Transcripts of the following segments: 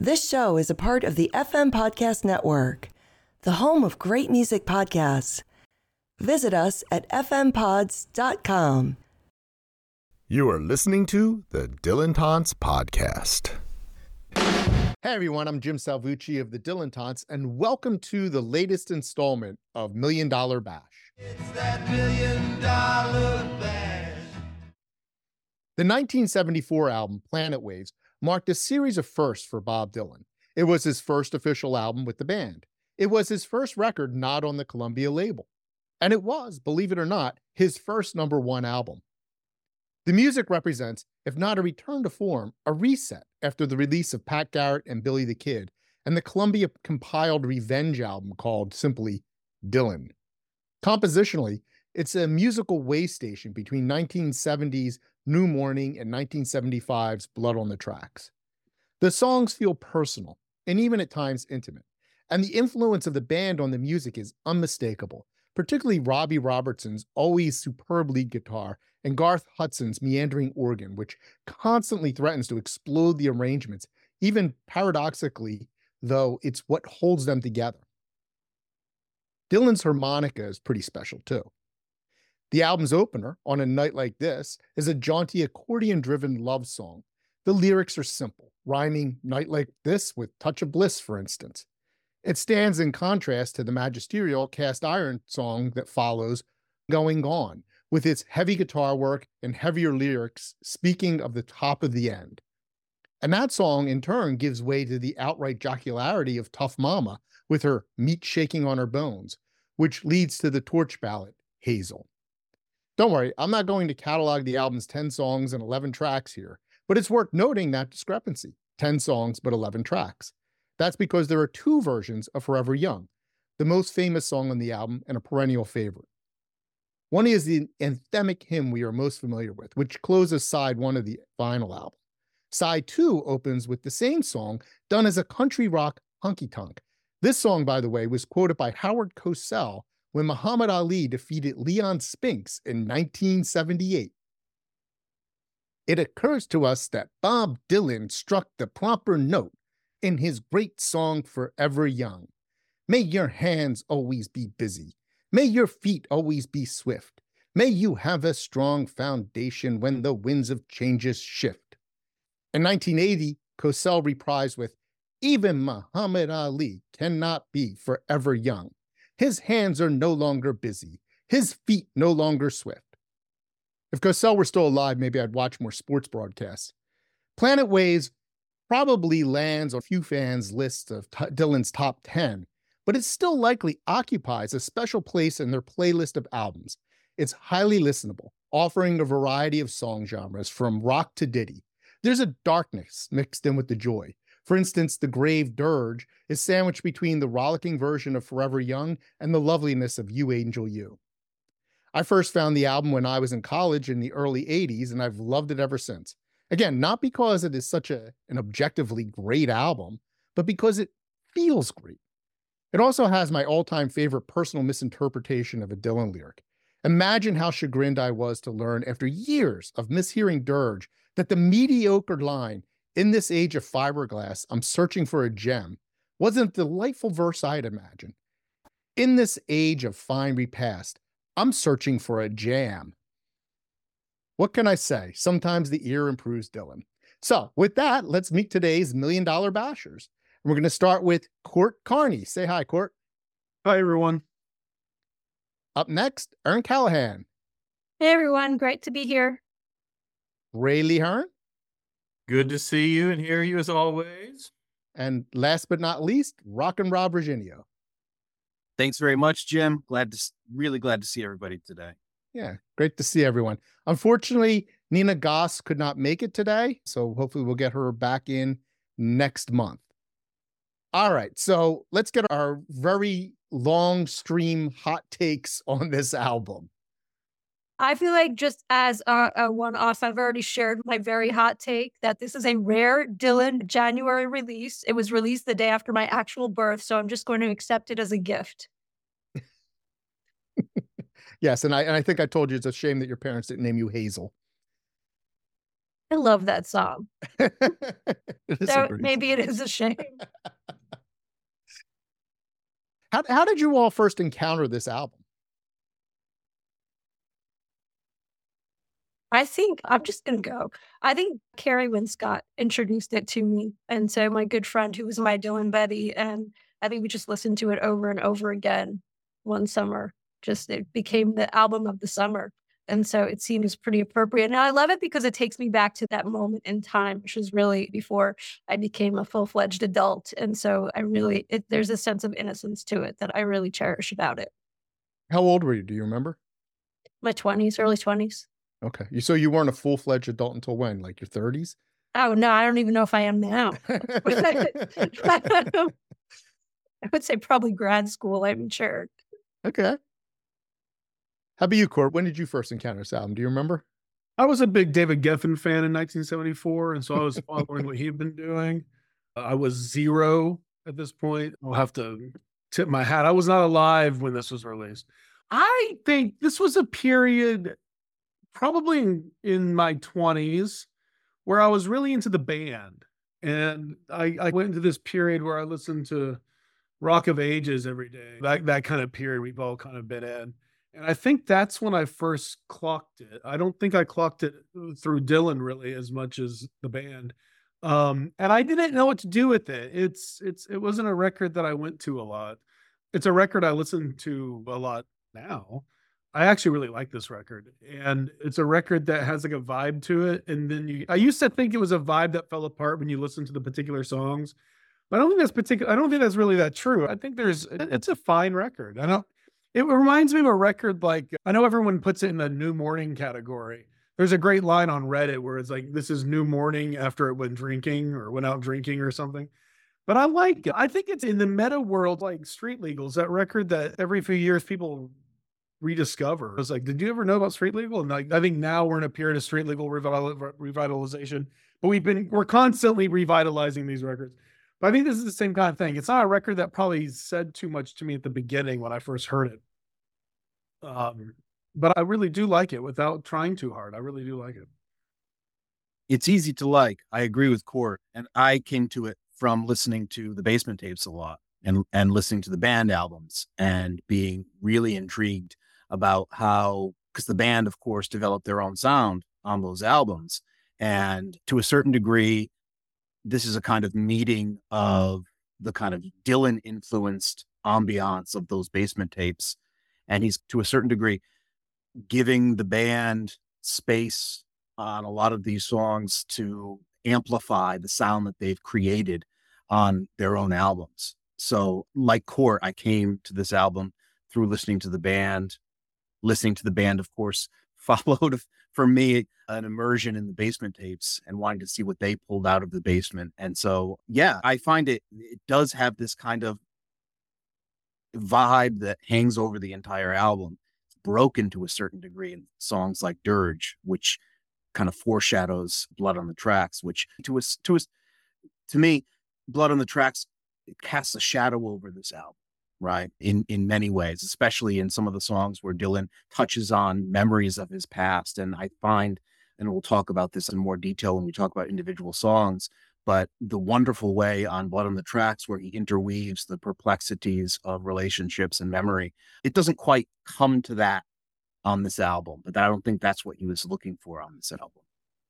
This show is a part of the FM Podcast Network, the home of great music podcasts. Visit us at fmpods.com. You are listening to the Dylan Taunts Podcast. Hey everyone, I'm Jim Salvucci of the Dylan Taunts, and welcome to the latest installment of $1 Million Bash. It's that $1 Million Bash. The 1974 album, Planet Waves, marked a series of firsts for Bob Dylan. It was his first official album with the band. It was his first record not on the Columbia label. And it was, believe it or not, his first #1 album. The music represents, if not a return to form, a reset after the release of Pat Garrett and Billy the Kid and the Columbia-compiled revenge album called simply Dylan. Compositionally, it's a musical way station between 1970's New Morning and 1975's Blood on the Tracks. The songs feel personal and even at times intimate, and the influence of the band on the music is unmistakable, particularly Robbie Robertson's always superb lead guitar and Garth Hudson's meandering organ, which constantly threatens to explode the arrangements, even paradoxically, though it's what holds them together. Dylan's harmonica is pretty special too. The album's opener, On a Night Like This, is a jaunty accordion-driven love song. The lyrics are simple, rhyming night like this with touch of bliss, for instance. It stands in contrast to the magisterial cast iron song that follows, Going On, with its heavy guitar work and heavier lyrics speaking of the top of the end. And that song, in turn, gives way to the outright jocularity of Tough Mama with her meat shaking on her bones, which leads to the torch ballad, Hazel. Don't worry, I'm not going to catalog the album's 10 songs and 11 tracks here, but it's worth noting that discrepancy, 10 songs but 11 tracks. That's because there are two versions of Forever Young, the most famous song on the album and a perennial favorite. One is the anthemic hymn we are most familiar with, which closes side 1 of the vinyl album. Side 2 opens with the same song done as a country rock honky-tonk. This song, by the way, was quoted by Howard Cosell when Muhammad Ali defeated Leon Spinks in 1978. It occurs to us that Bob Dylan struck the proper note in his great song Forever Young. May your hands always be busy. May your feet always be swift. May you have a strong foundation when the winds of changes shift. In 1980, Cosell reprised with, Even Muhammad Ali cannot be forever young. His hands are no longer busy. His feet no longer swift. If Cosell were still alive, maybe I'd watch more sports broadcasts. Planet Waves probably lands on a few fans' lists of Dylan's top 10, but it still likely occupies a special place in their playlist of albums. It's highly listenable, offering a variety of song genres from rock to ditty. There's a darkness mixed in with the joy. For instance, the grave dirge is sandwiched between the rollicking version of Forever Young and the loveliness of You Angel You. I first found the album when I was in college in the early 80s, and I've loved it ever since. Again, not because it is such an objectively great album, but because it feels great. It also has my all-time favorite personal misinterpretation of a Dylan lyric. Imagine how chagrined I was to learn after years of mishearing dirge that the mediocre line, In this age of fiberglass, I'm searching for a gem, wasn't a delightful verse I'd imagined. In this age of fine repast, I'm searching for a jam. What can I say? Sometimes the ear improves Dylan. So with that, let's meet today's $1 Million Bashers. We're going to start with Court Carney. Say hi, Court. Hi, everyone. Up next, Erin Callahan. Hey, everyone. Great to be here. Ray Lee Hearn. Good to see you and hear you as always. And last but not least, Rockin' Rob Virginio. Thanks very much, Jim. Really glad to see everybody today. Yeah, great to see everyone. Unfortunately, Nina Goss could not make it today, so hopefully we'll get her back in next month. All right, so let's get our very long stream hot takes on this album. I feel like just as a one-off, I've already shared my very hot take that this is a rare Dylan January release. It was released the day after my actual birth, so I'm just going to accept it as a gift. Yes, and I think I told you it's a shame that your parents didn't name you Hazel. I love that song. It is a So great maybe song. it is a shame. How did you all first encounter this album? I think I'm just going to go. I think Carrie Winscott introduced it to me. And so my good friend who was my Dylan Betty, and I think we just listened to it over and over again one summer. Just it became the album of the summer. And so it seems pretty appropriate. And I love it because it takes me back to that moment in time, which was really before I became a full-fledged adult. And so there's a sense of innocence to it that I really cherish about it. How old were you? Do you remember? My 20s, early 20s. Okay. So you weren't a full-fledged adult until when? Like your 30s? Oh, no, I don't even know if I am now. I would say probably grad school, I'm sure. Okay. How about you, Court? When did you first encounter this album? Do you remember? I was a big David Geffen fan in 1974, and so I was following what he'd been doing. I was 0 at this point. I'll have to tip my hat. I was not alive when this was released. I think this was a period, probably in my 20s, where I was really into the band. And I went into this period where I listened to Rock of Ages every day. That kind of period we've all kind of been in. And I think that's when I first clocked it. I don't think I clocked it through Dylan really as much as the band. And I didn't know what to do with it. It wasn't a record that I went to a lot. It's a record I listen to a lot now. I actually really like this record. And it's a record that has like a vibe to it. And then I used to think it was a vibe that fell apart when you listen to the particular songs. But I don't think that's really that true. I think it's a fine record. It reminds me of a record like, I know everyone puts it in the New Morning category. There's a great line on Reddit where it's like, this is New Morning after it went drinking or went out drinking or something. But I like it. I think it's in the meta world, like Street Legals, that record that every few years people rediscover. It's like, did you ever know about Street Legal? And like, I think now we're in a period of Street Legal revitalization, but we're constantly revitalizing these records. But I think this is the same kind of thing. It's not a record that probably said too much to me at the beginning when I first heard it. But I really do like it without trying too hard. I really do like it. It's easy to like. I agree with Court. And I came to it from listening to the Basement Tapes a lot and listening to the band albums and being really intrigued about how, because the band, of course, developed their own sound on those albums. And to a certain degree, this is a kind of meeting of the kind of Dylan influenced ambiance of those Basement Tapes. And he's to a certain degree giving the band space on a lot of these songs to amplify the sound that they've created on their own albums. So like Court, I came to this album through listening to the band. Listening to the band, of course, followed for me an immersion in the Basement Tapes and wanting to see what they pulled out of the basement. And so, yeah, I find it does have this kind of vibe that hangs over the entire album. It's broken to a certain degree in songs like Dirge, which kind of foreshadows Blood on the Tracks, which to me, Blood on the Tracks casts a shadow over this album. Right. In many ways, especially in some of the songs where Dylan touches on memories of his past. And I find, and we'll talk about this in more detail when we talk about individual songs, but the wonderful way on Blood on the Tracks where he interweaves the perplexities of relationships and memory. It doesn't quite come to that on this album, but I don't think that's what he was looking for on this album.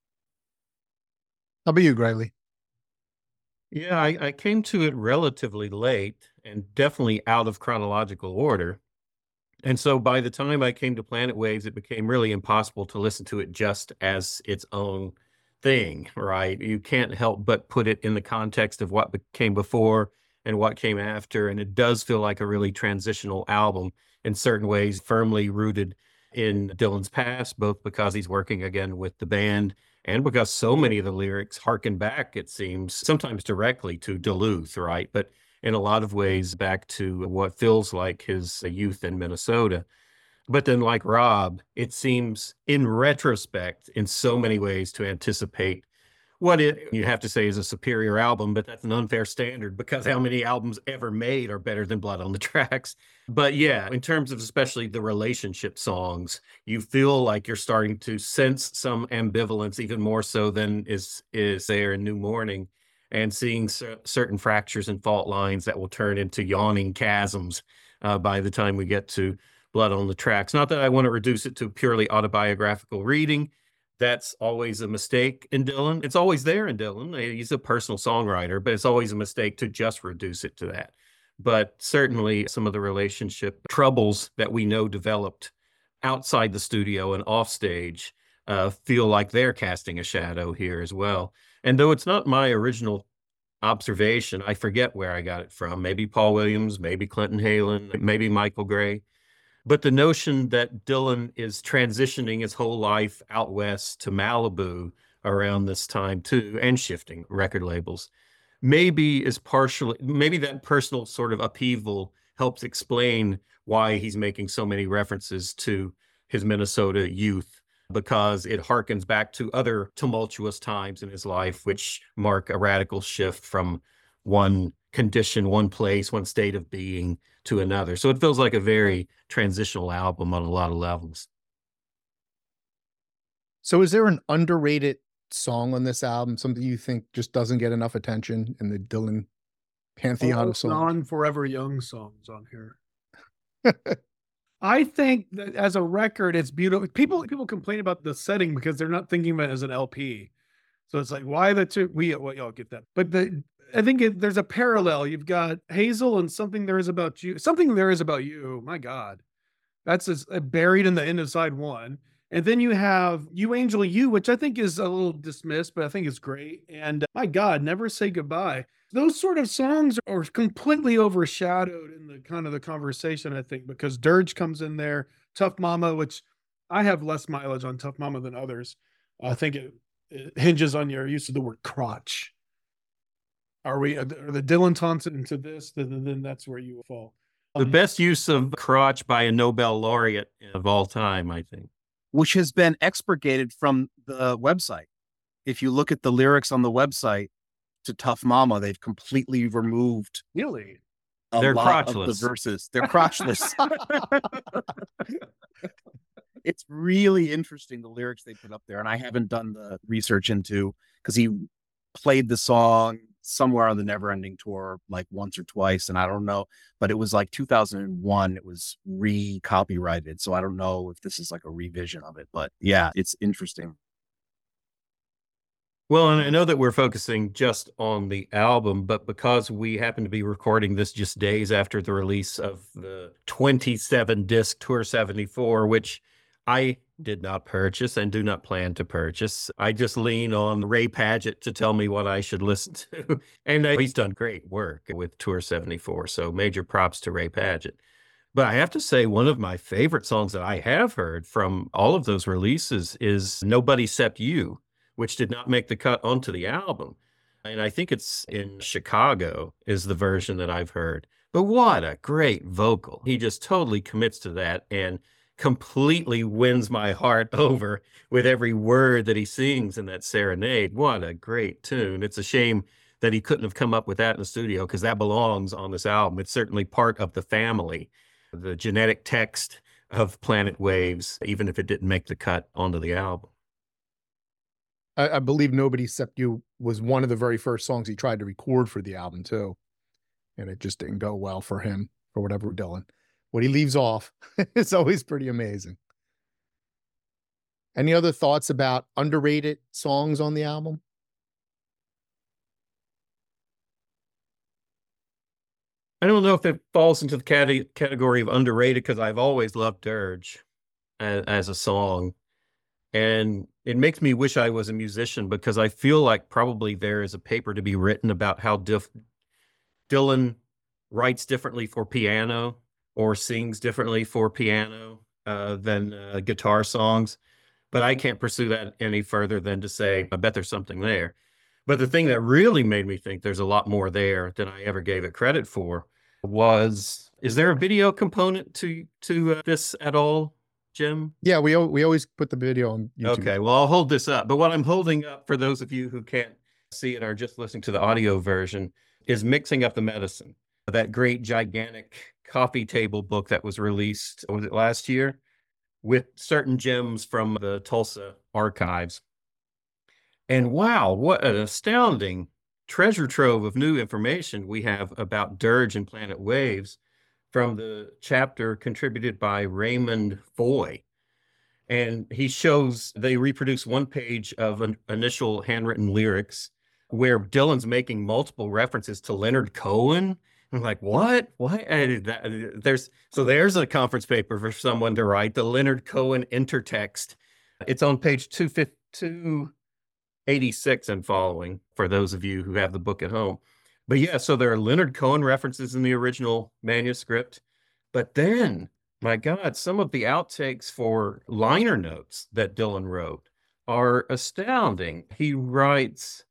How about you, Griley? Yeah, I came to it relatively late and definitely out of chronological order. And so by the time I came to Planet Waves, it became really impossible to listen to it just as its own thing, right? You can't help but put it in the context of what came before and what came after. And it does feel like a really transitional album in certain ways, firmly rooted in Dylan's past, both because he's working again with the band and because so many of the lyrics harken back, it seems, sometimes directly to Duluth, right? But in a lot of ways back to what feels like his youth in Minnesota. But then like Rob, it seems in retrospect, in so many ways to anticipate you have to say is a superior album, but that's an unfair standard because how many albums ever made are better than Blood on the Tracks? But yeah, in terms of especially the relationship songs, you feel like you're starting to sense some ambivalence, even more so than is there in New Morning, and seeing certain fractures and fault lines that will turn into yawning chasms by the time we get to Blood on the Tracks. Not that I want to reduce it to purely autobiographical reading. That's always a mistake in Dylan. It's always there in Dylan. He's a personal songwriter, but it's always a mistake to just reduce it to that. But certainly some of the relationship troubles that we know developed outside the studio and off stage feel like they're casting a shadow here as well. And though it's not my original observation, I forget where I got it from. Maybe Paul Williams, maybe Clinton Halen, maybe Michael Gray. But the notion that Dylan is transitioning his whole life out west to Malibu around this time too, and shifting record labels, maybe that personal sort of upheaval helps explain why he's making so many references to his Minnesota youth, because it harkens back to other tumultuous times in his life, which mark a radical shift from one condition, one place, one state of being to another. So it feels like a very transitional album on a lot of levels. So is there an underrated song on this album, something you think just doesn't get enough attention in the Dylan pantheon of songs? Non-Forever Young songs on here. I think that as a record, it's beautiful. People complain about the setting because they're not thinking of it as an LP. So it's like, why the two? Y'all get that. But I think there's a parallel. You've got Hazel and Something There Is About You. Something There Is About You. My God. That's buried in the end of side one. And then you have You Angel You, which I think is a little dismissed, but I think it's great. And my God, Never Say Goodbye. Those sort of songs are completely overshadowed in the kind of the conversation, I think, because Dirge comes in there, Tough Mama, which I have less mileage on Tough Mama than others. I think it hinges on your use of the word crotch. Are the Dylan Thompson into this? Then that's where you fall. The best use of crotch by a Nobel laureate of all time, I think. Which has been expurgated from the website. If you look at the lyrics on the website to Tough Mama, they've completely removed Really? They're lot crotchless. of the verses. They're crotchless. It's really interesting, the lyrics they put up there. And I haven't done the research into, because he played the song somewhere on the Neverending Tour like once or twice, and I don't know, but it was like 2001 it was re-copyrighted, so I don't know if this is like a revision of it, but yeah, it's interesting. Well, and I know that we're focusing just on the album, but because we happen to be recording this just days after the release of the 27-disc Tour 74, which I did not purchase and do not plan to purchase. I just lean on Ray Padgett to tell me what I should listen to. And he's done great work with Tour 74. So major props to Ray Padgett. But I have to say, one of my favorite songs that I have heard from all of those releases is Nobody Except You, which did not make the cut onto the album. And I think it's in Chicago is the version that I've heard. But what a great vocal. He just totally commits to that and completely wins my heart over with every word that he sings in that serenade. What a great tune. It's a shame that he couldn't have come up with that in the studio, because that belongs on this album. It's certainly part of the family, the genetic text of Planet Waves, even if it didn't make the cut onto the album. I believe Nobody Except You was one of the very first songs he tried to record for the album too. And it just didn't go well for him, for whatever Dylan. What he leaves off is always pretty amazing. Any other thoughts about underrated songs on the album? I don't know if it falls into the category of underrated, because I've always loved Dirge as a song. And it makes me wish I was a musician, because I feel like probably there is a paper to be written about how Dylan writes differently for piano or sings differently for piano than guitar songs. But I can't pursue that any further than to say, I bet there's something there. But the thing that really made me think there's a lot more there than I ever gave it credit for was, is there a video component to this at all? Jim? Yeah, we always put the video on YouTube. Okay, well, I'll hold this up. But what I'm holding up for those of you who can't see it or just listening to the audio version is Mixing Up the Medicine, that great gigantic coffee table book that was released, was it last year, with certain gems from the Tulsa archives. And wow, what an astounding treasure trove of new information we have about Dirge and Planet Waves from the chapter contributed by Raymond Foy. And he shows, they reproduce one page of an initial handwritten lyrics where Dylan's making multiple references to Leonard Cohen. I'm like, what? And there's a conference paper for someone to write, the Leonard Cohen intertext. It's on page 286 and following, for those of you who have the book at home. But yeah, so there are Leonard Cohen references in the original manuscript. But then, my God, some of the outtakes for liner notes that Dylan wrote are astounding. He writes,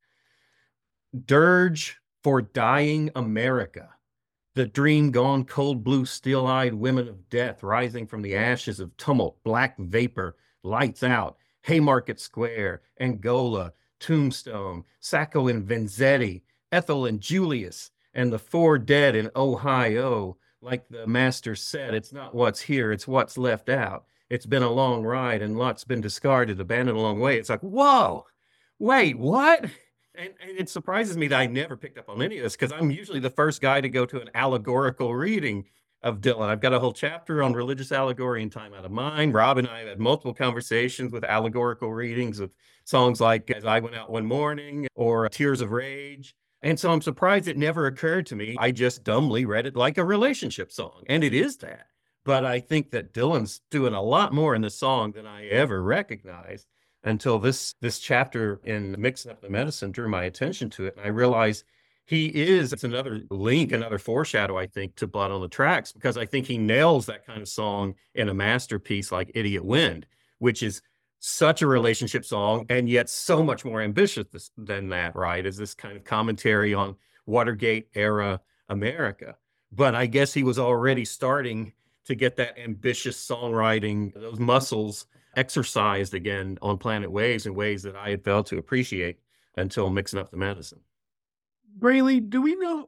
Dirge for dying America. The dream gone, cold blue, steel-eyed women of death rising from the ashes of tumult, black vapor, lights out, Haymarket Square, Angola, Tombstone, Sacco and Vanzetti, Ethel and Julius, and the 4 dead in Ohio. Like the master said, it's not what's here, it's what's left out. It's been a long ride and lots been discarded, abandoned along the way. It's like, whoa, wait, what? And it surprises me that I never picked up on any of this, because I'm usually the first guy to go to an allegorical reading of Dylan. I've got a whole chapter on religious allegory and Time Out of Mind. Rob and I have had multiple conversations with allegorical readings of songs like As I Went Out One Morning or Tears of Rage. And so I'm surprised it never occurred to me. I just dumbly read it like a relationship song, and it is that. But I think that Dylan's doing a lot more in the song than I ever recognized until this chapter in Mixing Up the Medicine drew my attention to it. And I realized it's another link, another foreshadow, I think, to Blood on the Tracks, because I think he nails that kind of song in a masterpiece like Idiot Wind, which is such a relationship song and yet so much more ambitious than that, right? Is this kind of commentary on Watergate era America. But I guess he was already starting to get that ambitious songwriting, those muscles exercised again on Planet Waves in ways that I had failed to appreciate until Mixing Up the Medicine. Brayley, do we know,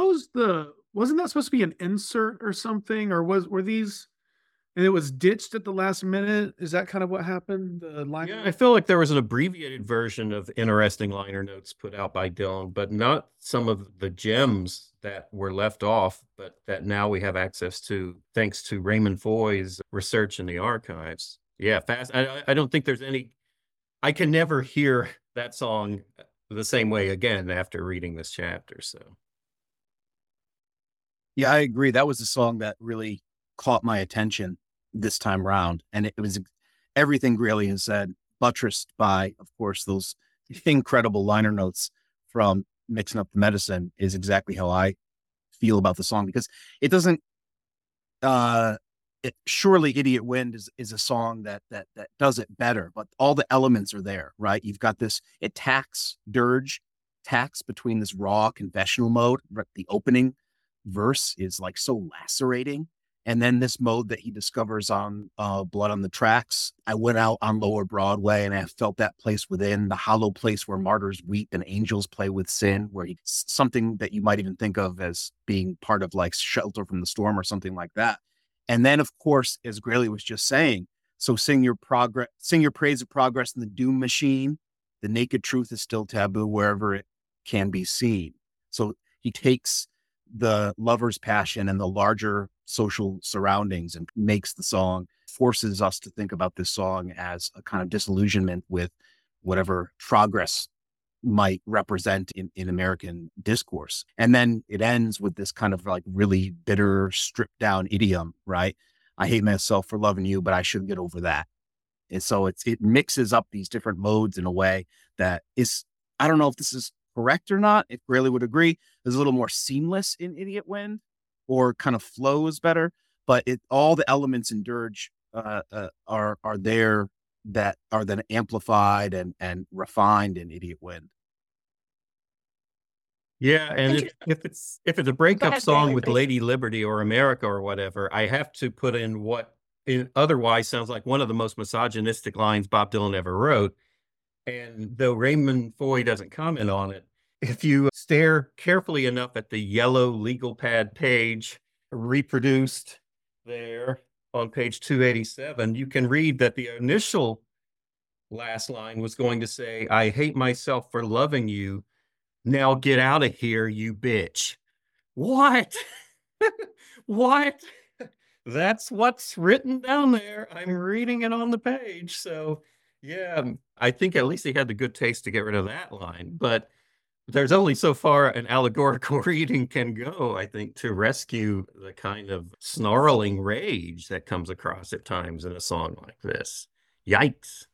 wasn't that supposed to be an insert or something? Or were these, and it was ditched at the last minute? Is that kind of what happened? Yeah, I feel like there was an abbreviated version of interesting liner notes put out by Dylan, but not some of the gems that were left off, but that now we have access to thanks to Raymond Foy's research in the archives. Yeah, fast. I don't think there's any, I can never hear that song the same way again after reading this chapter. So yeah, I agree. That was a song that really caught my attention this time round. And it was everything Grayley has said, buttressed by, of course, those incredible liner notes from Mixing Up the Medicine, is exactly how I feel about the song, because it doesn't, surely Idiot Wind is a song that does it better, but all the elements are there, right? You've got this, it tacks Dirge, tacks between this raw confessional mode. The opening verse is like so lacerating. And then this mode that he discovers on Blood on the Tracks. I went out on Lower Broadway and I felt that place within, the hollow place where martyrs weep and angels play with sin, where something that you might even think of as being part of like Shelter from the Storm or something like that. And then, of course, as Grayley was just saying, so sing your praise of progress in the doom machine. The naked truth is still taboo wherever it can be seen. So he takes the lover's passion and the larger social surroundings and makes the song, forces us to think about this song as a kind of disillusionment with whatever progress might represent in American discourse. And then it ends with this kind of like really bitter, stripped down idiom, right? I hate myself for loving you, but I should get over that. And so it mixes up these different modes in a way that is, I don't know if this is correct or not, if Grayley would agree, is a little more seamless in Idiot Wind, or kind of flows better, but all the elements in Dirge are there that are then amplified and refined in Idiot Wind. Yeah, and if it's a breakup song with Lady Liberty or America or whatever, I have to put in what it otherwise sounds like one of the most misogynistic lines Bob Dylan ever wrote. And though Raymond Foy doesn't comment on it, if you stare carefully enough at the yellow legal pad page reproduced there on page 287, you can read that the initial last line was going to say, "I hate myself for loving you. Now get out of here, you bitch." What? What? That's what's written down there. I'm reading it on the page. So, yeah, I think at least he had the good taste to get rid of that line. But there's only so far an allegorical reading can go, I think, to rescue the kind of snarling rage that comes across at times in a song like this. Yikes.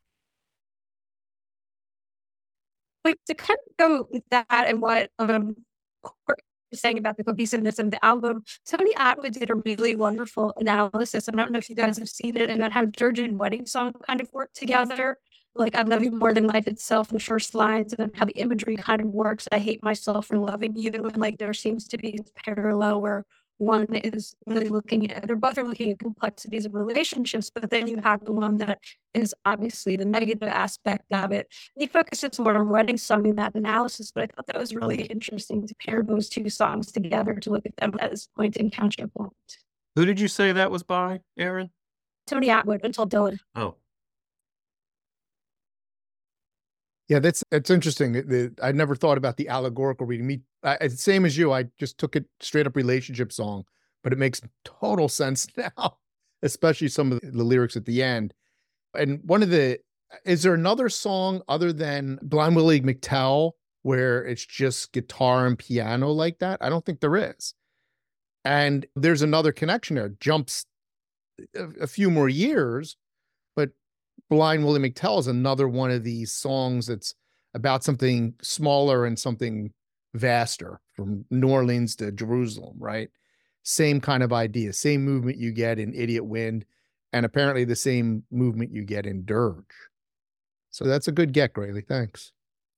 Wait, to kind of go with that and what Court was saying about the cohesiveness of the album, Tony Atwood did a really wonderful analysis. I don't know if you guys have seen it, about how Dirge and Wedding Song kind of work together. Like, I love you more than life itself, the first lines, and then how the imagery kind of works. I hate myself for loving you. And like, there seems to be this parallel where one is really looking at, they're both are looking at complexities of relationships, but then you have the one that is obviously the negative aspect of it. And he focuses more on Wedding Song in that analysis, but I thought that was really interesting to pair those two songs together to look at them as point and counterpoint. Who did you say that was by, Aaron? Tony Atwood, Until Dylan. Oh, Yeah, that's interesting. I never thought about the allegorical reading. Same as you, I just took it straight up relationship song, but it makes total sense now, especially some of the lyrics at the end. And is there another song other than Blind Willie McTell where it's just guitar and piano like that? I don't think there is. And there's another connection there. Jumps a few more years, but Blind Willie McTell is another one of these songs that's about something smaller and something vaster, from New Orleans to Jerusalem, right? Same kind of idea, same movement you get in Idiot Wind, and apparently the same movement you get in Dirge. So that's a good get, Graley. Thanks.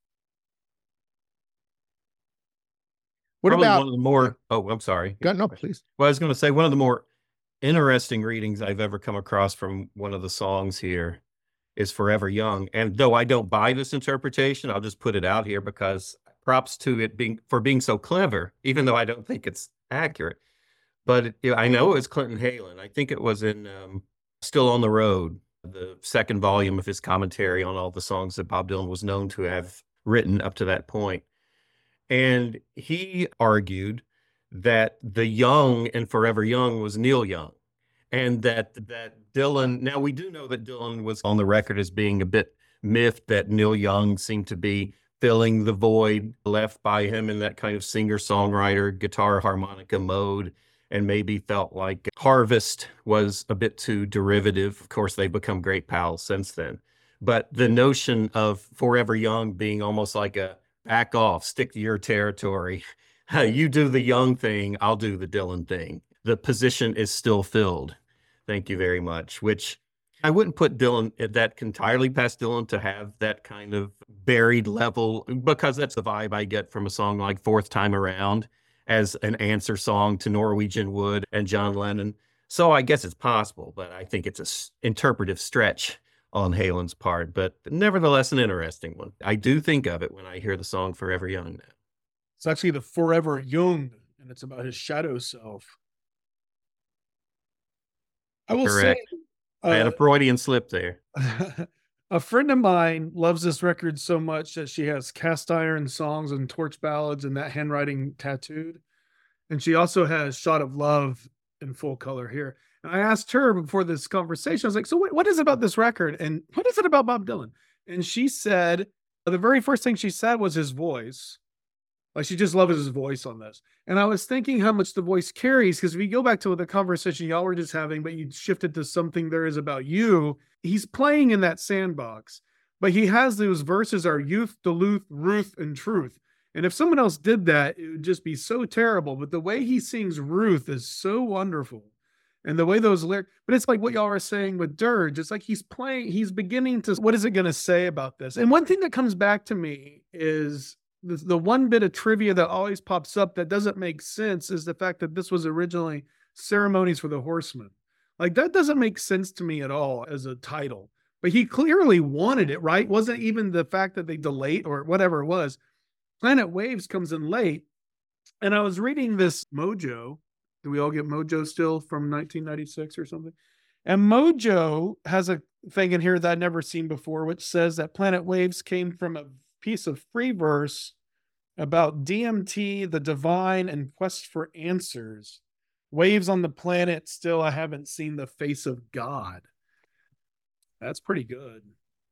What probably about one of the more, I'm sorry. No, please. Well, I was going to say one of the more interesting readings I've ever come across from one of the songs here is Forever Young. And though I don't buy this interpretation, I'll just put it out here because props to it being so clever, even though I don't think it's accurate. But I know it was Clinton Halen. I think it was in Still on the Road, the second volume of his commentary on all the songs that Bob Dylan was known to have written up to that point. And he argued that the Young in Forever Young was Neil Young. And that Dylan, now we do know that Dylan was on the record as being a bit miffed that Neil Young seemed to be filling the void left by him in that kind of singer-songwriter, guitar harmonica mode, and maybe felt like Harvest was a bit too derivative. Of course, they've become great pals since then. But the notion of Forever Young being almost like a back off, stick to your territory. You do the Young thing, I'll do the Dylan thing. The position is still filled. Thank you very much. Which I wouldn't put Dylan at that entirely past Dylan to have that kind of buried level, because that's the vibe I get from a song like Fourth Time Around as an answer song to Norwegian Wood and John Lennon. So I guess it's possible, but I think it's an interpretive stretch on Halen's part, but nevertheless an interesting one. I do think of it when I hear the song Forever Young now. It's actually the Forever Young, and it's about his shadow self. I will Correct. say, I had a Freudian slip there. a friend of mine loves this record so much that she has cast iron songs and torch ballads and that handwriting tattooed. And she also has Shot of Love in full color here. And I asked her before this conversation, I was like, so what is it about this record? And what is it about Bob Dylan? And she said, the very first thing she said was his voice. Like, she just loves his voice on this. And I was thinking how much the voice carries, because if you go back to the conversation y'all were just having, but you shifted to Something There Is About You, he's playing in that sandbox, but he has those verses are youth, Duluth, Ruth, and truth. And if someone else did that, it would just be so terrible. But the way he sings Ruth is so wonderful. And the way those lyrics, but it's like what y'all are saying with Dirge. It's like he's beginning to, what is it going to say about this? And one thing that comes back to me is the one bit of trivia that always pops up that doesn't make sense is the fact that this was originally Ceremonies for the Horsemen. Like that doesn't make sense to me at all as a title. But he clearly wanted it, right? Wasn't even the fact that they delayed or whatever it was. Planet Waves comes in late. And I was reading this Mojo. Do we all get Mojo still from 1996 or something? And Mojo has a thing in here that I'd never seen before, which says that Planet Waves came from a piece of free verse about DMT, the divine, and quest for answers. Waves on the planet, still I haven't seen the face of God. That's pretty good.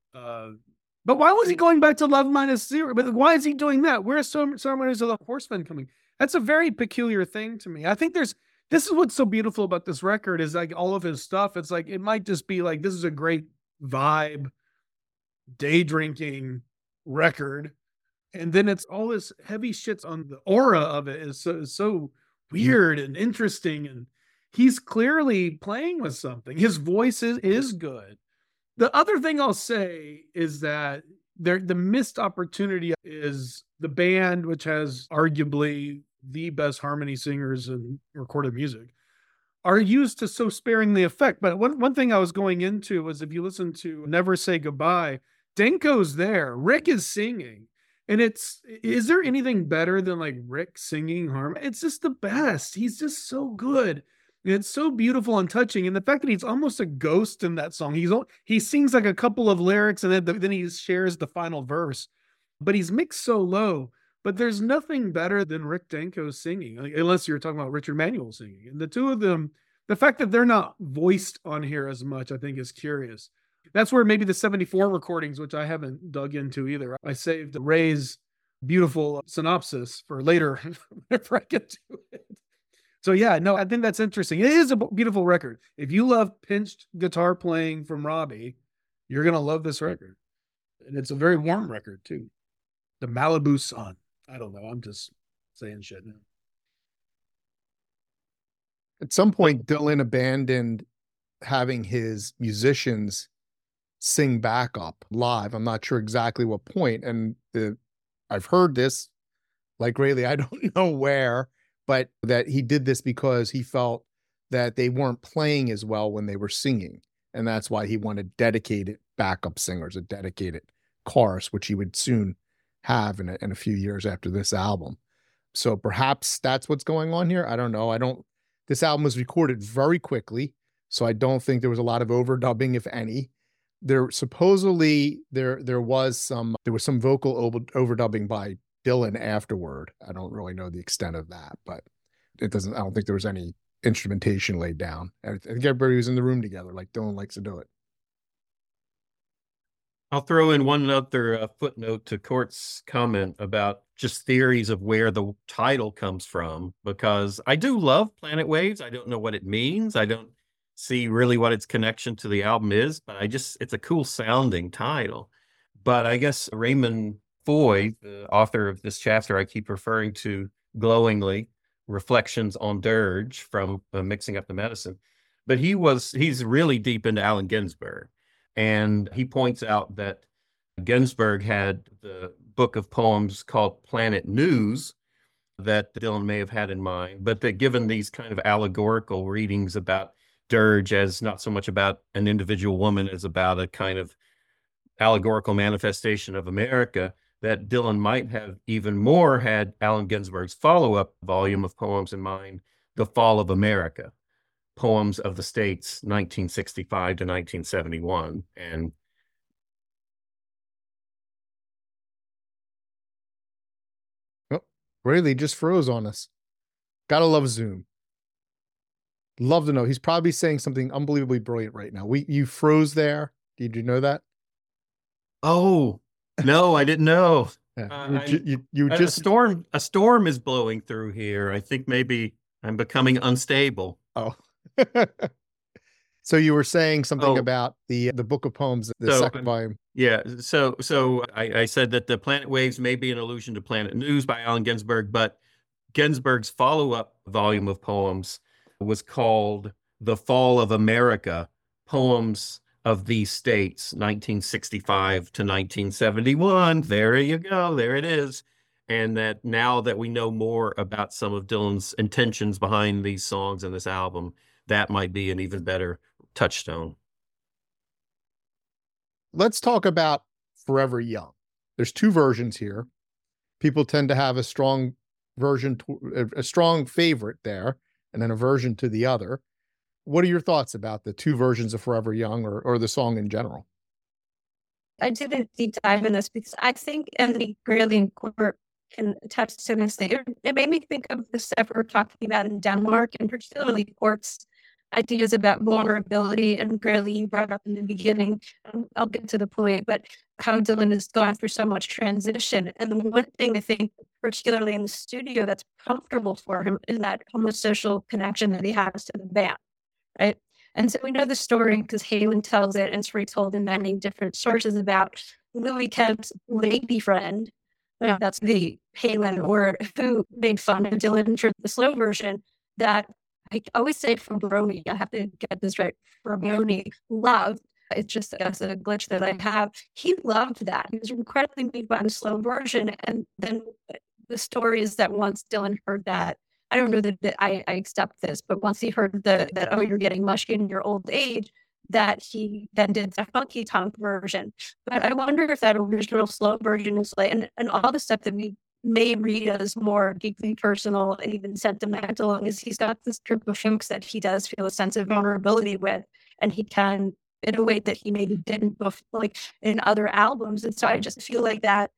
But why was he going back to Love Minus Zero? But why is he doing that? Where's Ceremonies of the Horsemen coming? That's a very peculiar thing to me. I think this is what's so beautiful about this record is like all of his stuff. It's like, it might just be like, this is a great vibe, day drinking record. And then it's all this heavy shits on the aura of it is so weird and interesting. And he's clearly playing with something. His voice is good. The other thing I'll say is that the missed opportunity is the band, which has arguably the best harmony singers in recorded music, are used to so sparingly effect. But one thing I was going into was if you listen to Never Say Goodbye, Denko's there, Rick is singing. And is there anything better than like Rick singing harmony? It's just the best. He's just so good. And it's so beautiful and touching. And the fact that he's almost a ghost in that song, he sings like a couple of lyrics and then he shares the final verse, but he's mixed so low. But there's nothing better than Rick Denko singing, like, unless you're talking about Richard Manuel singing. And the two of them, the fact that they're not voiced on here as much, I think is curious. That's where maybe the 74 recordings, which I haven't dug into either. I saved Ray's beautiful synopsis for later whenever I get to it. So yeah, no, I think that's interesting. It is a beautiful record. If you love pinched guitar playing from Robbie, you're going to love this record. And it's a very warm record too. The Malibu Sun. I don't know. I'm just saying shit now. At some point, Dylan abandoned having his musicians sing backup live. I'm not sure exactly what point. And I've heard this, like Rayleigh, I don't know where, but that he did this because he felt that they weren't playing as well when they were singing. And that's why he wanted dedicated backup singers, a dedicated chorus, which he would soon have in a few years after this album. So perhaps that's what's going on here. I don't know. This album was recorded very quickly, so I don't think there was a lot of overdubbing, if any. There supposedly there was some vocal overdubbing by Dylan afterward. I don't really know the extent of that, but I don't think there was any instrumentation laid down. I think everybody was in the room together, like Dylan likes to do it. I'll throw in one other footnote to Court's comment about just theories of where the title comes from, because I do love Planet Waves. I don't know what it means. I don't see really what its connection to the album is, but it's a cool sounding title. But I guess Raymond Foy, the author of this chapter I keep referring to glowingly, Reflections on Dirge from Mixing Up the Medicine, but he's really deep into Allen Ginsberg. And he points out that Ginsberg had the book of poems called Planet News that Dylan may have had in mind, but that given these kind of allegorical readings about dirge as not so much about an individual woman as about a kind of allegorical manifestation of America, that Dylan might have even more had Allen Ginsberg's follow-up volume of poems in mind, The Fall of America. Poems of the States, 1965 to 1971. And Rayleigh just froze on us. Gotta love Zoom. Love to know. He's probably saying something unbelievably brilliant right now. You froze there. Did you know that? Oh, no, I didn't know. Yeah. A storm is blowing through here. I think maybe I'm becoming unstable. Oh. So you were saying something about the book of poems, the second volume. Yeah. So I said that the Planet Waves may be an allusion to Planet News by Allen Ginsberg, but Ginsberg's follow-up volume of poems was called The Fall of America, Poems of These States, 1965 to 1971. There you go. There it is. And that now that we know more about some of Dylan's intentions behind these songs and this album, that might be an even better touchstone. Let's talk about Forever Young. There's two versions here. People tend to have a strong a strong favorite there, and an aversion to the other. What are your thoughts about the two versions of Forever Young, or the song in general? I did a deep dive in this because I think Anthony Greeley and Court can attest to this. It made me think of the stuff we're talking about in Denmark, and particularly Court's ideas about vulnerability. And Greeley, you brought up in the beginning, I'll get to the point, but how Dylan has gone through so much transition. And the one thing I think, particularly in the studio, that's comfortable for him is that homosocial connection that he has to the band, right? And so we know the story because Halen tells it, and it's retold in many different sources about Louis Kemp's lady friend. That's the Halen word, who made fun of Dylan for the slow version, that I always say Fabroni. I have to get this right. Fabroni loved. It's just as a glitch that I have. He loved that. He was incredibly moved by the slow version. And then the story is that once Dylan heard that, I don't know that I accept this, but once he heard that, oh, you're getting mushy in your old age, that he then did the funky tonk version. But I wonder if that original slow version is like, and all the stuff that we may read as more deeply personal and even sentimental, is he's got this group of folks that he does feel a sense of vulnerability with, and he can in a way that he maybe didn't before, like in other albums. And so I just feel like that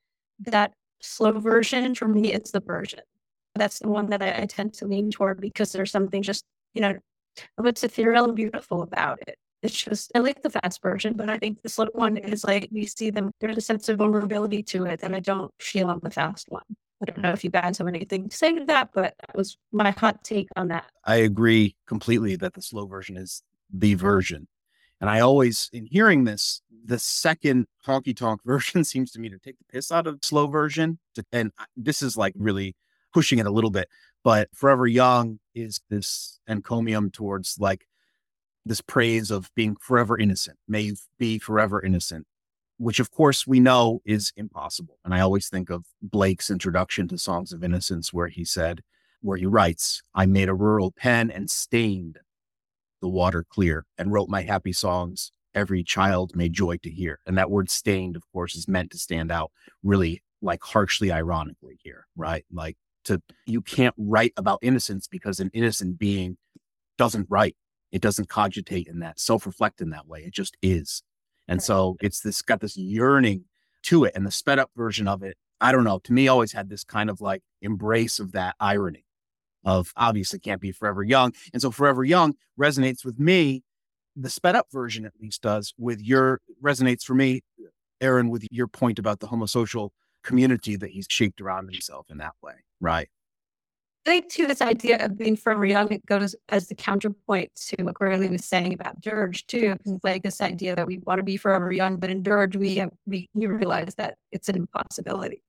slow version for me is the version. That's the one that I tend to lean toward, because there's something just, what's ethereal and beautiful about it. It's just, I like the fast version, but I think the slow one is like, we see them, there's a sense of vulnerability to it that I don't feel on the fast one. I don't know if you guys have anything to say to that, but that was my hot take on that. I agree completely that the slow version is the version. And I always, in hearing this, the second honky tonk version seems to me to take the piss out of slow version. And this is like really pushing it a little bit, but Forever Young is this encomium towards like this praise of being forever innocent. May you be forever innocent, which of course we know is impossible. And I always think of Blake's introduction to Songs of Innocence, where he writes, I made a rural pen and stained the water clear and wrote my happy songs every child made joy to hear. And that word stained, of course, is meant to stand out really like harshly ironically here, right? Like you can't write about innocence because an innocent being doesn't write. It doesn't cogitate in that, self-reflect in that way. It just is. And so it's got this yearning to it. And the sped up version of it, I don't know, to me always had this kind of like embrace of that irony of obviously can't be Forever Young. And so Forever Young resonates with me. The sped up version at least does resonates for me, Aaron, with your point about the homosocial community that he's shaped around himself in that way. Right. I think too, this idea of being forever young, it goes as the counterpoint to what Greeley was saying about Dirge too. Like this idea that we want to be forever young, but in Dirge we realize that it's an impossibility.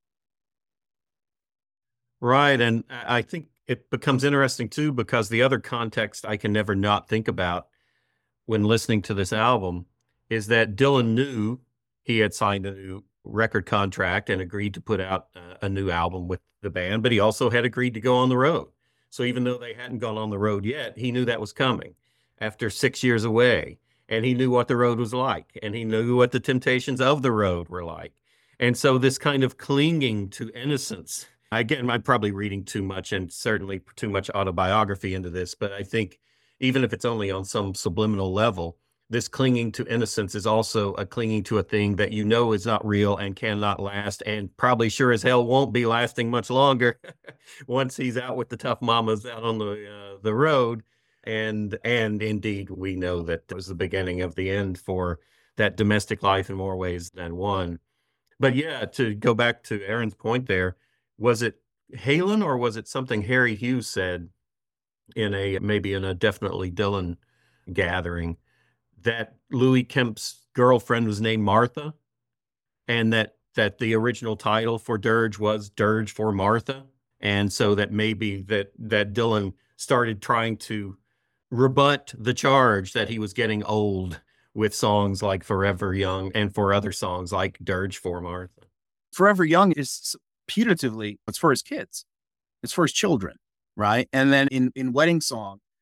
Right, and I think it becomes interesting too, because the other context I can never not think about when listening to this album is that Dylan knew he had signed a new record contract and agreed to put out a new album with the band, but he also had agreed to go on the road. So even though they hadn't gone on the road yet, he knew that was coming after 6 years away, and he knew what the road was like, and he knew what the temptations of the road were like. And so this kind of clinging to innocence, again, I'm probably reading too much and certainly too much autobiography into this, but I think even if it's only on some subliminal level, this clinging to innocence is also a clinging to a thing that you know is not real and cannot last, and probably sure as hell won't be lasting much longer once he's out with the tough mamas out on the road. And indeed, we know that it was the beginning of the end for that domestic life in more ways than one. But yeah, to go back to Aaron's point there, was it Halen or was it something Harry Hughes said maybe in a Definitely Dylan gathering, that Louis Kemp's girlfriend was named Martha, and that the original title for Dirge was Dirge for Martha. And so that maybe that Dylan started trying to rebut the charge that he was getting old with songs like Forever Young and for other songs like Dirge for Martha. Forever Young is putatively, it's for his kids. It's for his children, right? And then in Wedding Song,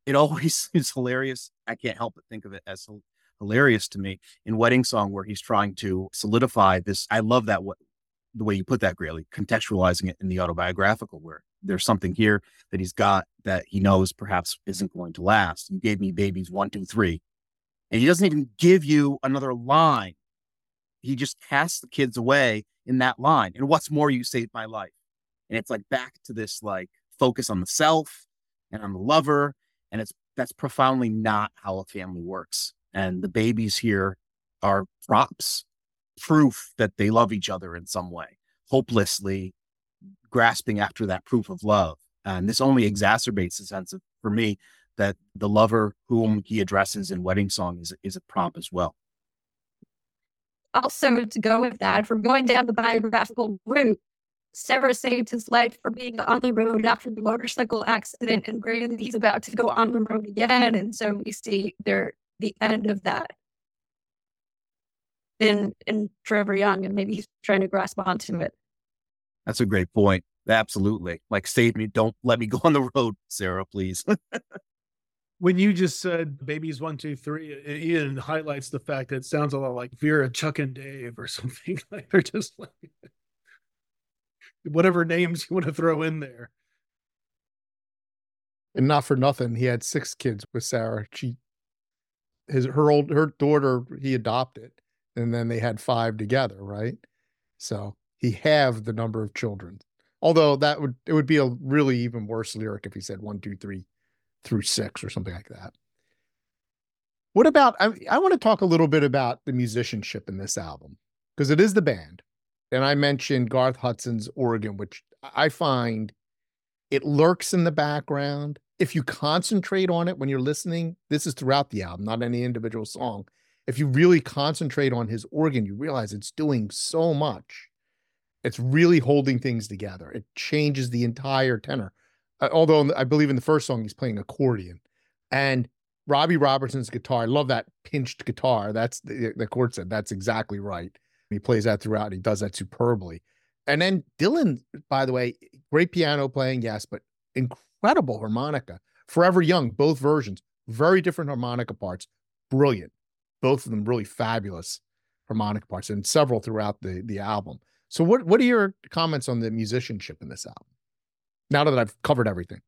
it always is hilarious. I can't help but think of it as hilarious to me in Wedding Song, where he's trying to solidify this. I love that the way you put that, Greeley, contextualizing it in the autobiographical, where there's something here that he's got that he knows perhaps isn't going to last. You gave me babies 1, 2, 3. And he doesn't even give you another line. He just casts the kids away in that line. And what's more, you saved my life. And it's like back to this like focus on the self and on the lover. And that's profoundly not how a family works. And the babies here are props, proof that they love each other in some way, hopelessly grasping after that proof of love. And this only exacerbates the sense of, for me, that the lover whom he addresses in Wedding Song is a prop as well. Also, to go with that, if we're going down the biographical route, Sarah saved his life for being on the road after the motorcycle accident, and granted, he's about to go on the road again, and so we see the end of that in Forever Young, and maybe he's trying to grasp onto it. That's a great point. Absolutely. Like, save me. Don't let me go on the road, Sarah, please. When you just said babies 1, 2, 3, Ian highlights the fact that it sounds a lot like Vera, Chuck, and Dave or something. Like they're just like whatever names you want to throw in there. And not for nothing, he had 6 kids with Sarah. Her daughter he adopted, and then they had 5 together, right? So he halved the number of children. Although it would be a really even worse lyric if he said 1, 2, 3 through 6 or something like that. What about, I want to talk a little bit about the musicianship in this album, because it is the band. And I mentioned Garth Hudson's organ, which I find it lurks in the background. If you concentrate on it when you're listening, this is throughout the album, not any individual song. If you really concentrate on his organ, you realize it's doing so much. It's really holding things together. It changes the entire tenor. Although I believe in the first song, he's playing accordion. And Robbie Robertson's guitar, I love that pinched guitar. That's the chord said, that's exactly right. He plays that throughout, and he does that superbly. And then Dylan, by the way, great piano playing, yes, but incredible harmonica. Forever Young, both versions, very different harmonica parts, brilliant. Both of them really fabulous harmonica parts, and several throughout the album. So what are your comments on the musicianship in this album, now that I've covered everything?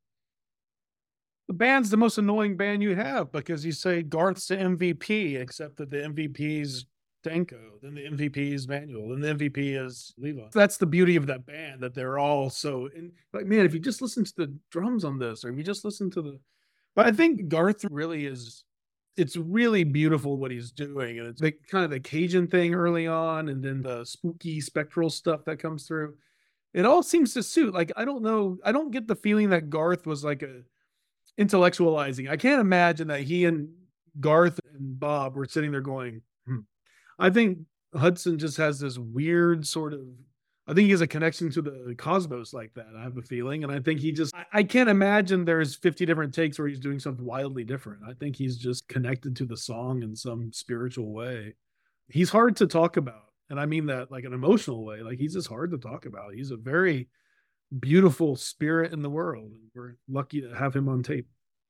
The band's the most annoying band you have, because you say Garth's the MVP, except that the MVP's Danko, then the MVP's Manuel, then the MVP is Levi. That's the beauty of that band, that they're all so, like, man, if you just listen to the drums on this, or if you just listen to but I think Garth really is, it's really beautiful what he's doing. And it's kind of the Cajun thing early on, and then the spooky spectral stuff that comes through. It all seems to suit. Like, I don't know, I don't get the feeling that Garth was like intellectualizing. I can't imagine that he and Garth and Bob were sitting there going, I think Hudson just has this weird sort of, I think he has a connection to the cosmos like that. I have a feeling. And I think I can't imagine there's 50 different takes where he's doing something wildly different. I think he's just connected to the song in some spiritual way. He's hard to talk about. And I mean that like an emotional way. Like, he's just hard to talk about. He's a very beautiful spirit in the world. And we're lucky to have him on tape.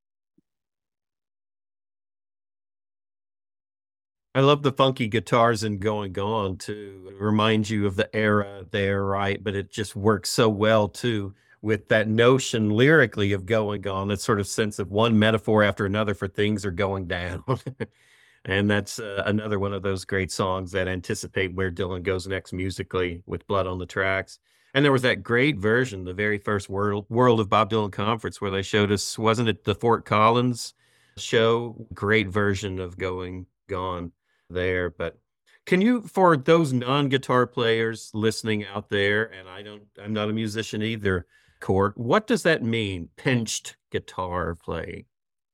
I love the funky guitars in Going Gone too. It reminds you of the era there, right? But it just works so well too with that notion lyrically of going on, that sort of sense of one metaphor after another for things are going down. And that's another one of those great songs that anticipate where Dylan goes next musically with Blood on the Tracks. And there was that great version, the very first World of Bob Dylan Conference, where they showed us, wasn't it the Fort Collins show? Great version of Going Gone there. But can you, for those non-guitar players listening out there, and I'm not a musician either, Court, what does that mean, pinched guitar playing?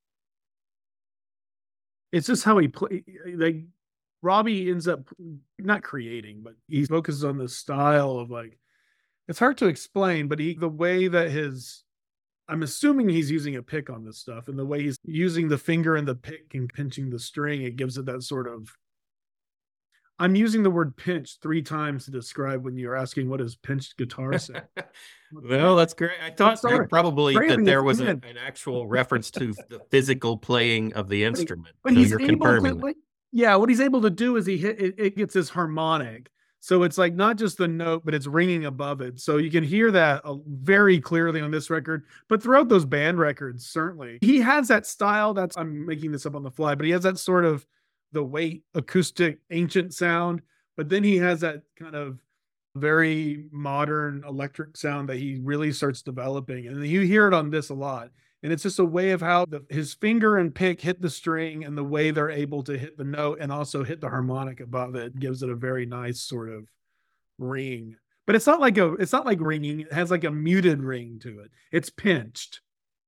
It's just how he play. Like, Robbie ends up not creating, but he focuses on the style of, like, it's hard to explain, but the way that I'm assuming he's using a pick on this stuff, and the way he's using the finger and the pick and pinching the string, it gives it that sort of, I'm using the word pinch 3 times to describe when you're asking what does pinched guitar sound. Well, that's great. I thought Sorry. probably Framing that there is was good. an actual reference to the physical playing of the instrument. But So he's you're able confirming to, what he's able to do is he hit it gets his harmonic. So it's like not just the note, but it's ringing above it. So you can hear that very clearly on this record, but throughout those band records, certainly. He has that style I'm making this up on the fly, but he has that sort of the weight, acoustic, ancient sound. But then he has that kind of very modern electric sound that he really starts developing. And you hear it on this a lot. And it's just a way of how his finger and pick hit the string and the way they're able to hit the note and also hit the harmonic above it gives it a very nice sort of ring. But it's not like ringing. It has like a muted ring to it. It's pinched.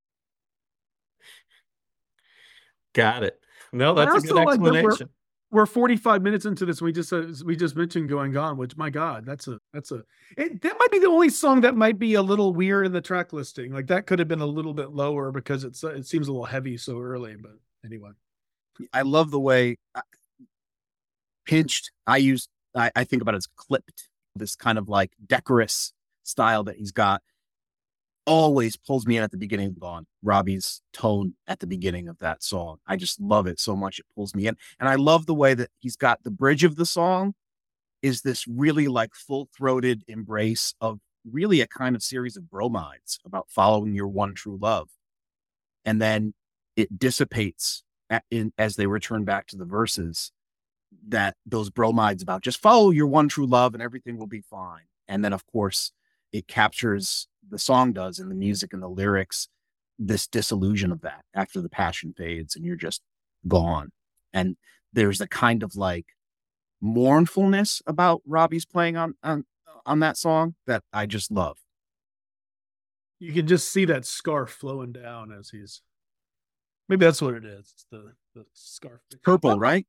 Got it. No, that's a good explanation. We're 45 minutes into this. We just mentioned Going On, which, my God, that might be the only song that might be a little weird in the track listing. Like that could have been a little bit lower because it seems a little heavy so early. But anyway, I love the way pinched. I think about it as clipped. This kind of like decorous style that he's got always pulls me in at the beginning of Gone. Robbie's tone at the beginning of that song. I just love it so much. It pulls me in. And I love the way that he's got the bridge of the song is this really like full-throated embrace of really a kind of series of bromides about following your one true love. And then it dissipates as they return back to the verses, that those bromides about just follow your one true love and everything will be fine. And then, of course, it captures, the song does, in the music and the lyrics, this disillusion of that after the passion fades and you're just gone. And there's a kind of like mournfulness about Robbie's playing on that song that I just love. You can just see that scarf flowing down as maybe that's what it is. It's the scarf. Purple, right?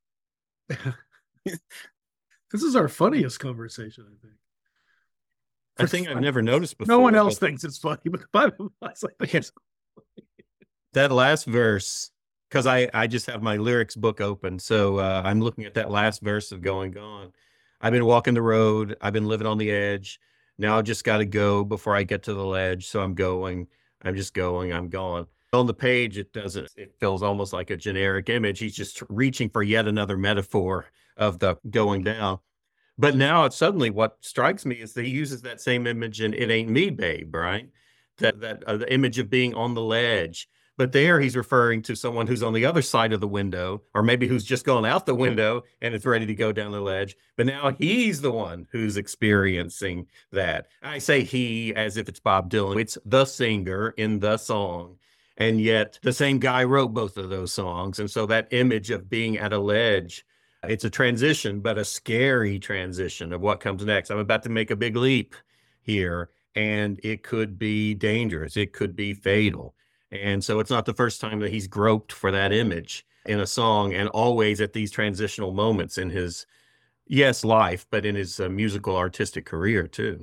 This is our funniest conversation, I think. I think I've never noticed before. No one else thinks it's funny, but that last verse, because I just have my lyrics book open. So I'm looking at that last verse of Going Gone. I've been walking the road. I've been living on the edge. Now I just got to go before I get to the ledge. So I'm going. I'm just going. I'm gone. On the page, it feels almost like a generic image. He's just reaching for yet another metaphor of the going down. But now it's suddenly what strikes me is that he uses that same image in It Ain't Me, Babe, right? That the image of being on the ledge. But there he's referring to someone who's on the other side of the window, or maybe who's just gone out the window and is ready to go down the ledge. But now he's the one who's experiencing that. I say he as if it's Bob Dylan. It's the singer in the song. And yet the same guy wrote both of those songs. And so that image of being at a ledge, it's a transition, but a scary transition of what comes next. I'm about to make a big leap here, and it could be dangerous. It could be fatal. And so it's not the first time that he's groped for that image in a song, and always at these transitional moments in his, life, but in his musical artistic career too.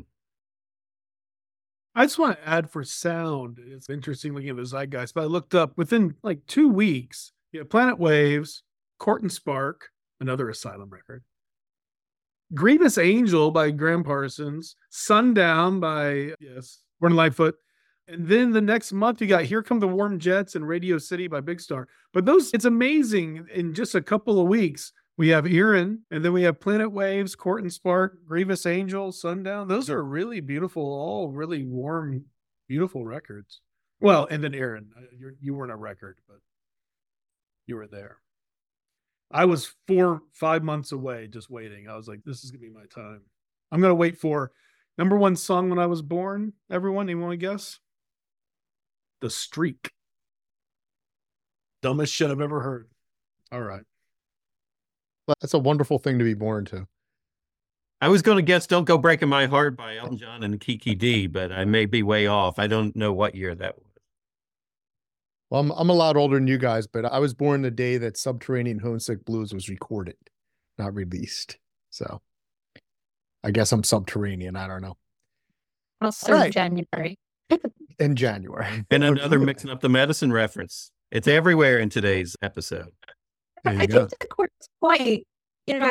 I just want to add for sound. It's interesting looking at the zeitgeist, but I looked up within like 2 weeks, you have Planet Waves, Court and Spark, another Asylum record, Grievous Angel by Graham Parsons, Sundown by, Gordon Lightfoot. And then the next month you got Here Come the Warm Jets and Radio City by Big Star. But it's amazing. In just a couple of weeks, we have Erin, and then we have Planet Waves, Court and Spark, Grievous Angel, Sundown. Those are really beautiful, all really warm, beautiful records. Well, and then Erin, you weren't a record, but you were there. I was 4-5 months away just waiting. I was like, this is going to be my time. I'm going to wait for number one song when I was born. Everyone, you want to guess? The Streak. Dumbest shit I've ever heard. All right. That's a wonderful thing to be born to. I was going to guess Don't Go Breaking My Heart by Elton John and Kiki D, but I may be way off. I don't know what year that was. Well, I'm a lot older than you guys, but I was born the day that Subterranean Homesick Blues was recorded, not released. So I guess I'm subterranean. I don't know. Also right. January. In January. And another mixing up the medicine reference. It's everywhere in today's episode. There you I go. think the court's quite,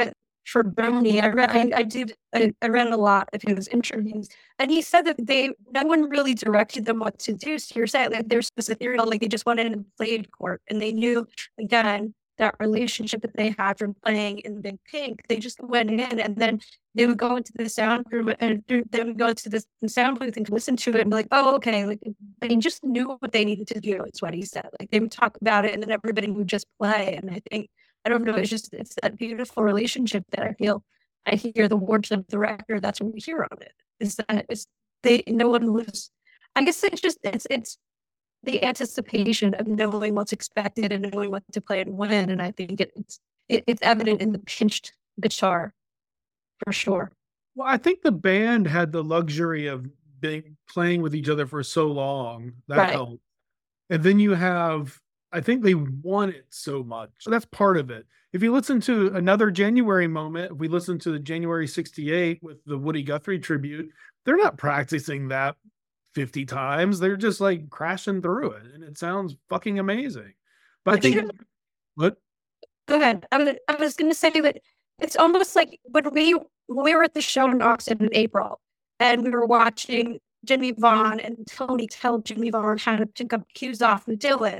for Bernie. I read a lot of his interviews, and he said that no one really directed them what to do. So you're saying like there's this ethereal, like they just went in and played court, and they knew again that relationship that they had from playing in Big Pink. They just went in, and then they would go into the sound room, and they would go to the sound booth and listen to it and be like, oh, okay. Like they just knew what they needed to do, is what he said. Like they would talk about it, and then everybody would just play. And I don't know, it's that beautiful relationship that I hear the words of the record. That's what we hear on it. Is that no one lives. I guess it's the anticipation of knowing what's expected and knowing what to play and when. And I think it's evident in the pinched guitar for sure. Well, I think the band had the luxury of playing with each other for so long. That helped. And then you have, I think they want it so much. So that's part of it. If you listen to another January moment, if we listen to the January 68 with the Woody Guthrie tribute, they're not practicing that 50 times. They're just like crashing through it. And it sounds fucking amazing. But what? Go ahead. I was going to say that it's almost like when we were at the show in Austin in April, and we were watching Jimmy Vaughn and Tony tell Jimmy Vaughn how to pick up cues off of Dylan.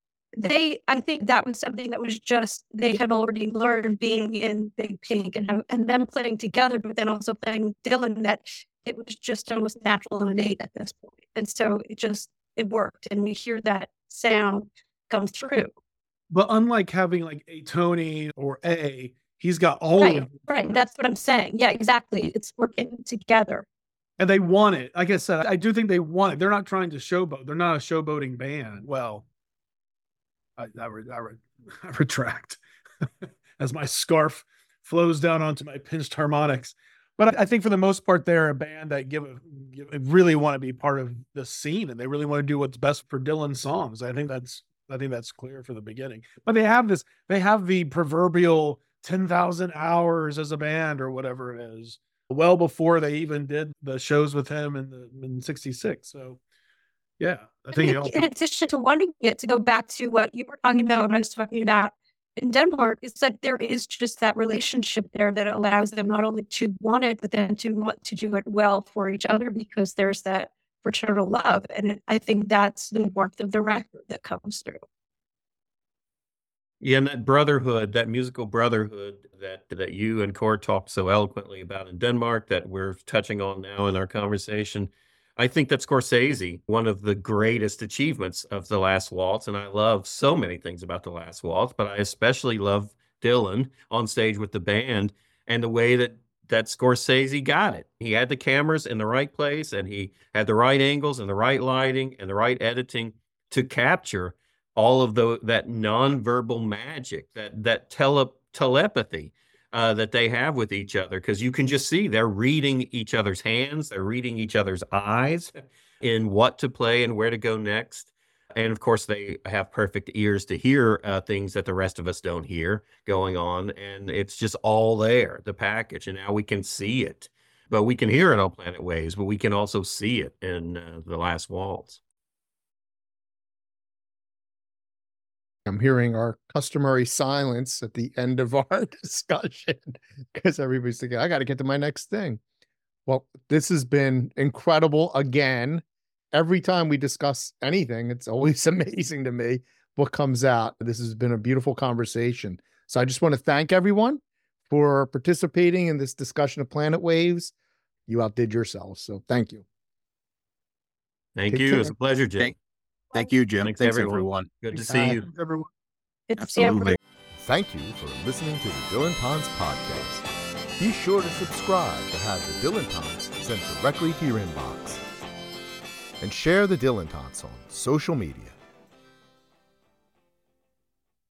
I think that was something that was just, they had already learned being in Big Pink and them playing together, but then also playing Dylan, that it was just almost natural and innate at this point. And so it worked. And we hear that sound come through. But unlike having like a Tony or he's got all of them. Right. That's what I'm saying. Yeah, exactly. It's working together. And they want it. Like I said, I do think they want it. They're not trying to showboat. They're not a showboating band. Well, I retract as my scarf flows down onto my pinched harmonics. But I think for the most part, they're a band that really want to be part of the scene, and they really want to do what's best for Dylan's songs. I think that's clear for the beginning. But they have the proverbial 10,000 hours as a band or whatever it is, well before they even did the shows with him in 66. So yeah, I think in addition to wanting it, to go back to what you were talking about when I was talking about in Denmark, is that there is just that relationship there that allows them not only to want it, but then to want to do it well for each other, because there's that fraternal love. And I think that's the warmth of the record that comes through. Yeah, and that brotherhood, that musical brotherhood that you and Cord talked so eloquently about in Denmark, that we're touching on now in our conversation, I think that Scorsese, one of the greatest achievements of The Last Waltz, and I love so many things about The Last Waltz, but I especially love Dylan on stage with the band and the way that Scorsese got it. He had the cameras in the right place, and he had the right angles and the right lighting and the right editing to capture all of that nonverbal magic, that telepathy that they have with each other, because you can just see they're reading each other's hands, they're reading each other's eyes in what to play and where to go next. And of course, they have perfect ears to hear things that the rest of us don't hear going on. And it's just all there, the package. And now we can see it, but we can hear it on Planet Waves, but we can also see it in The Last Waltz. I'm hearing our customary silence at the end of our discussion because everybody's thinking, I got to get to my next thing. Well, this has been incredible again. Every time we discuss anything, it's always amazing to me what comes out. This has been a beautiful conversation. So I just want to thank everyone for participating in this discussion of Planet Waves. You outdid yourselves. So thank you. Thank you. It was a pleasure, Jim. Thank you, Jim. Thanks everyone. Good to see you. Everyone. Absolutely. Thank you for listening to the Dylan Tons podcast. Be sure to subscribe to have the Dylan Tons sent directly to your inbox. And share the Dylan Tons on social media.